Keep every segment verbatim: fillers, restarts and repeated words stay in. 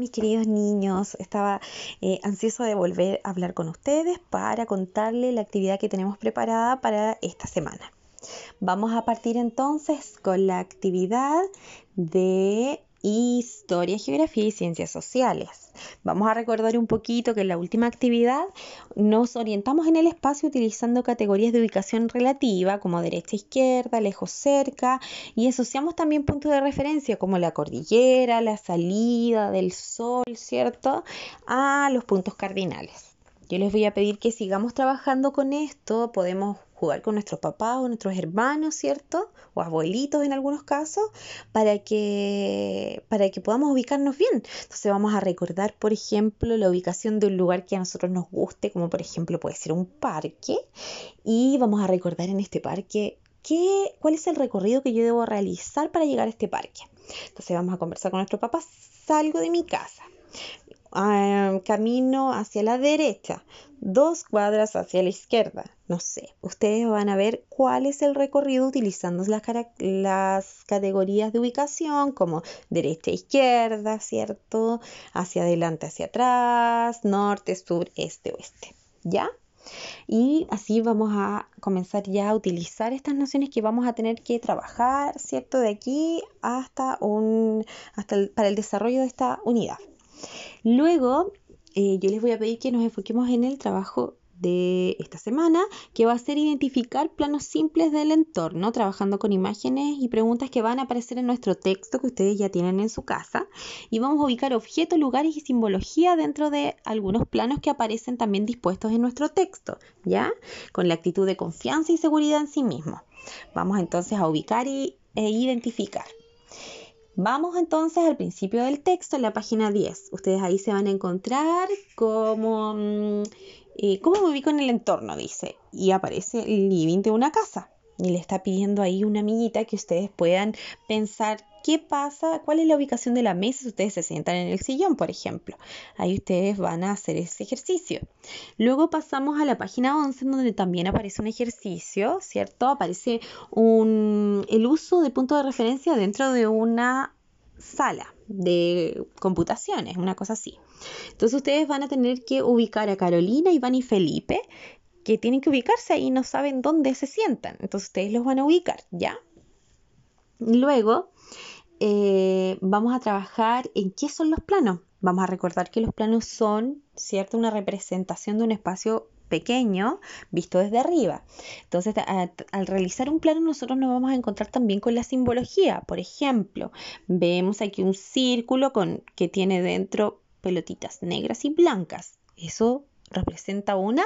mis queridos niños? Estaba eh, ansiosa de volver a hablar con ustedes para contarles la actividad que tenemos preparada para esta semana. Vamos a partir entonces con la actividad de Historia, Geografía y Ciencias Sociales. Vamos a recordar un poquito que en la última actividad nos orientamos en el espacio utilizando categorías de ubicación relativa como derecha, izquierda, lejos, cerca, y asociamos también puntos de referencia como la cordillera, la salida del sol, ¿cierto?, a los puntos cardinales. Yo les voy a pedir que sigamos trabajando con esto. Podemos jugar con nuestros papás o nuestros hermanos, ¿cierto?, o abuelitos en algunos casos, para que, para que podamos ubicarnos bien. Entonces vamos a recordar, por ejemplo, la ubicación de un lugar que a nosotros nos guste, como por ejemplo puede ser un parque, y vamos a recordar en este parque qué, cuál es el recorrido que yo debo realizar para llegar a este parque. Entonces vamos a conversar con nuestros papás. Salgo de mi casa. Uh, camino hacia la derecha, dos cuadras hacia la izquierda, no sé, ustedes van a ver cuál es el recorrido utilizando las, las categorías de ubicación como derecha, izquierda, ¿cierto?, hacia adelante, hacia atrás, norte, sur, este, oeste, ¿ya? Y así vamos a comenzar ya a utilizar estas nociones que vamos a tener que trabajar, ¿cierto?, de aquí hasta, un, hasta el, para el desarrollo de esta unidad. Luego, eh, yo les voy a pedir que nos enfoquemos en el trabajo de esta semana, que va a ser identificar planos simples del entorno, trabajando con imágenes y preguntas que van a aparecer en nuestro texto que ustedes ya tienen en su casa. Y vamos a ubicar objetos, lugares y simbología dentro de algunos planos que aparecen también dispuestos en nuestro texto, ¿ya? Con la actitud de confianza y seguridad en sí mismo. Vamos entonces a ubicar y, e identificar. Vamos entonces al principio del texto, en la página diez. Ustedes ahí se van a encontrar como, eh, ¿cómo me ubico en el entorno?, dice. Y aparece el living de una casa. Y le está pidiendo ahí una amiguita que ustedes puedan pensar qué pasa, cuál es la ubicación de la mesa si ustedes se sientan en el sillón, por ejemplo. Ahí ustedes van a hacer ese ejercicio. Luego pasamos a la página once, donde también aparece un ejercicio, ¿cierto? Aparece un, el uso de punto de referencia dentro de una sala de computaciones, una cosa así. Entonces ustedes van a tener que ubicar a Carolina, Iván y Felipe, que tienen que ubicarse y no saben dónde se sientan. Entonces ustedes los van a ubicar, ¿ya? Luego eh, vamos a trabajar en qué son los planos. Vamos a recordar que los planos son, ¿cierto?, una representación de un espacio pequeño visto desde arriba. Entonces, a, al realizar un plano nosotros nos vamos a encontrar también con la simbología. Por ejemplo, vemos aquí un círculo con, que tiene dentro pelotitas negras y blancas. Eso representa una...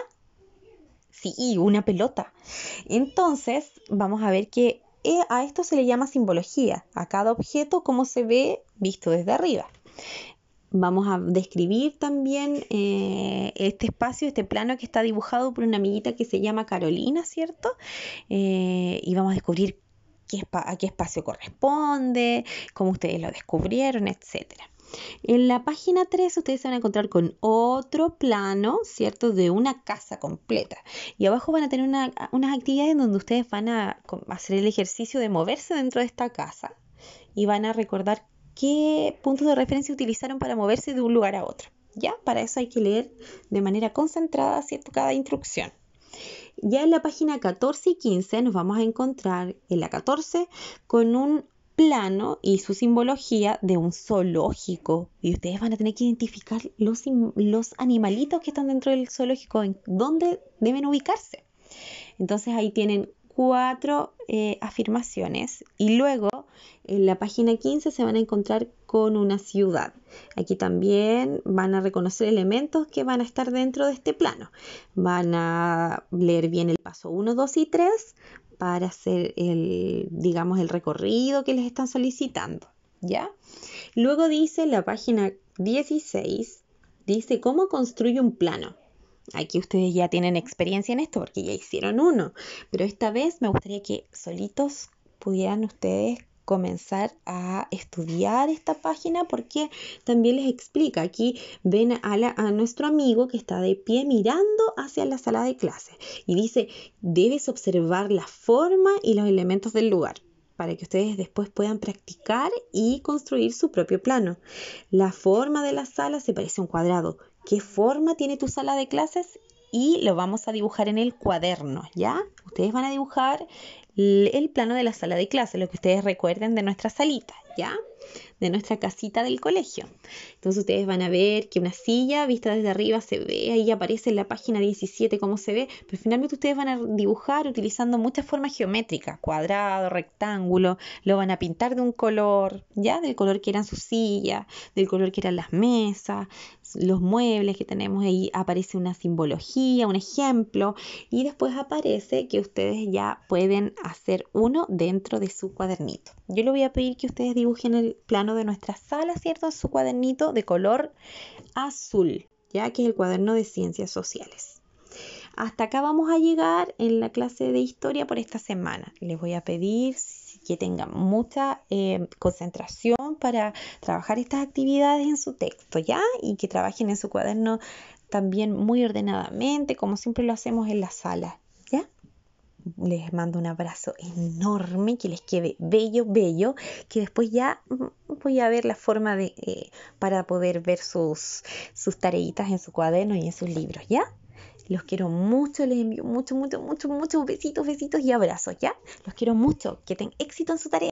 Sí, una pelota. Entonces, vamos a ver que a esto se le llama simbología, a cada objeto cómo se ve visto desde arriba. Vamos a describir también eh, este espacio, este plano que está dibujado por una amiguita que se llama Carolina, ¿cierto? Eh, y vamos a descubrir qué a qué espacio corresponde, cómo ustedes lo descubrieron, etcétera. En la página tres ustedes se van a encontrar con otro plano, ¿cierto?, de una casa completa. Y abajo van a tener una, unas actividades donde ustedes van a hacer el ejercicio de moverse dentro de esta casa y van a recordar qué puntos de referencia utilizaron para moverse de un lugar a otro. ¿Ya? Para eso hay que leer de manera concentrada, ¿cierto?, cada instrucción. Ya en la página catorce y quince nos vamos a encontrar en la catorce con un plano y su simbología de un zoológico, y ustedes van a tener que identificar los, los animalitos que están dentro del zoológico, en dónde deben ubicarse. Entonces ahí tienen cuatro eh, afirmaciones y luego en la página quince se van a encontrar con una ciudad. Aquí también van a reconocer elementos que van a estar dentro de este plano. Van a leer bien el paso uno, dos y tres para hacer el, digamos, el recorrido que les están solicitando, ¿ya? Luego dice la página dieciséis, dice cómo construye un plano. Aquí ustedes ya tienen experiencia en esto porque ya hicieron uno, pero esta vez me gustaría que solitos pudieran ustedes comenzar a estudiar esta página porque también les explica. Aquí ven a, la, a nuestro amigo que está de pie mirando hacia la sala de clase y dice, debes observar la forma y los elementos del lugar. para que ustedes después puedan practicar y construir su propio plano. La forma de la sala se parece a un cuadrado. ¿Qué forma tiene tu sala de clases? Y lo vamos a dibujar en el cuaderno, ¿ya? Ustedes van a dibujar el plano de la sala de clases, lo que ustedes recuerden de nuestra salita, ¿ya? De nuestra casita del colegio. Entonces ustedes van a ver que una silla vista desde arriba se ve, ahí aparece en la página diecisiete cómo se ve, pero finalmente ustedes van a dibujar utilizando muchas formas geométricas, cuadrado, rectángulo, lo van a pintar de un color, ¿ya? Del color que eran sus sillas, del color que eran las mesas, los muebles que tenemos ahí, aparece una simbología, un ejemplo, y después aparece que ustedes ya pueden hacer uno dentro de su cuadernito. Yo le voy a pedir que ustedes dibujen el plano de nuestra sala, ¿cierto? En su cuadernito de color azul, ya que es el cuaderno de ciencias sociales. Hasta acá vamos a llegar en la clase de historia por esta semana. Les voy a pedir que tengan mucha eh, concentración para trabajar estas actividades en su texto, ¿ya? Y que trabajen en su cuaderno también muy ordenadamente, como siempre lo hacemos en la sala, ¿ya? Les mando un abrazo enorme, que les quede bello, bello, que después ya voy a ver la forma de eh, para poder ver sus, sus tareitas en su cuaderno y en sus libros, ¿ya? Los quiero mucho, les envío mucho, mucho, mucho, muchos besitos, besitos y abrazos, ¿ya? Los quiero mucho, que tengan éxito en su tarea.